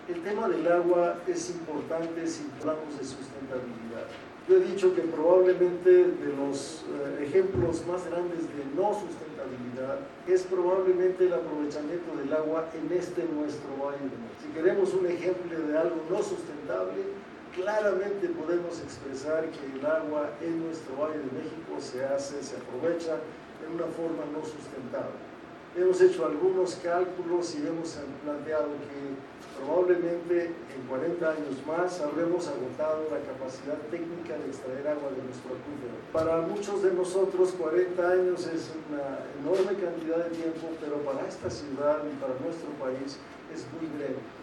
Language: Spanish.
El tema del agua es importante si hablamos de sustentabilidad. Yo he dicho que probablemente de los ejemplos más grandes de no sustentabilidad es probablemente el aprovechamiento del agua en nuestro Valle de México. Si queremos un ejemplo de algo no sustentable, claramente podemos expresar que el agua en nuestro Valle de México se aprovecha de una forma no sustentable. Hemos hecho algunos cálculos y hemos planteado que probablemente en 40 años más habremos agotado la capacidad técnica de extraer agua de nuestro acuífero. Para muchos de nosotros 40 años es una enorme cantidad de tiempo, pero para esta ciudad y para nuestro país es muy breve.